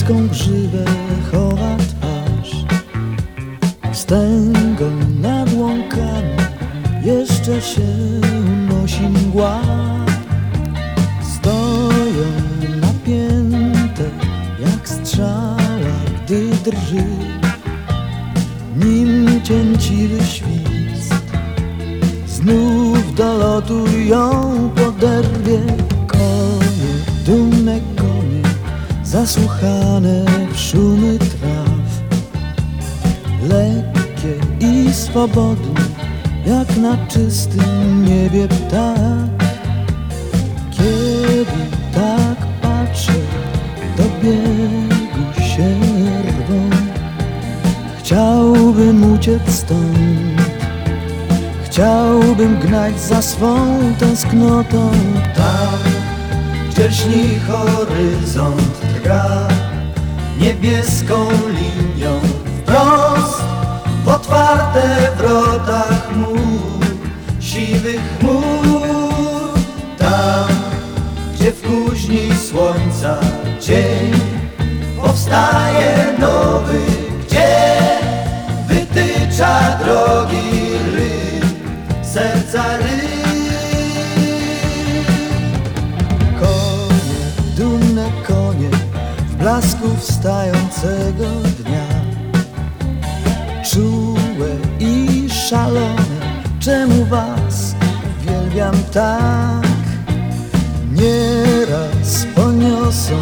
ludzką grzywę chowa twarz. Wstęgą nad łąkami jeszcze się unosi mgła. Stoją napięte jak strzała, gdy drży nim cięciwy świst. Znów do lotu ją poderwie. Konie, dumne konie, zasłuchane w szumy traw, lekkie i swobodne jak na czystym niebie ptak. Kiedy tak patrzę, do biegu się rwą. Chciałbym uciec stąd, chciałbym gnać za swą tęsknotą. Tam, gdzie lśni horyzont, drga niebieską linią wprost w otwarte wrota chmur, siwych chmur. Tam, gdzie w kuźni słońca dzień powstaje nowy, gdzie wytycza drogi ryb, serca ryb. Konie, dumne konie w blasku wstającego dnia, czułe i szalone, czemu was uwielbiam tak? Nieraz poniosą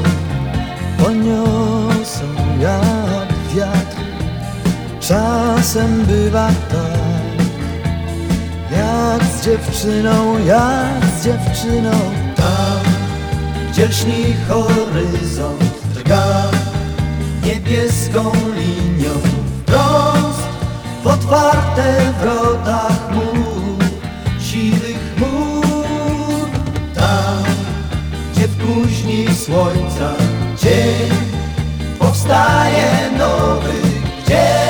jak wiatr. Czasem bywa tak, jak z dziewczyną. Tam, gdzie lśni horyzont, drga niebieską linią wprost w otwarte wrota chmur, siwych chmur. Tam, gdzie w kuźni słońca dzień powstaje nowy, gdzie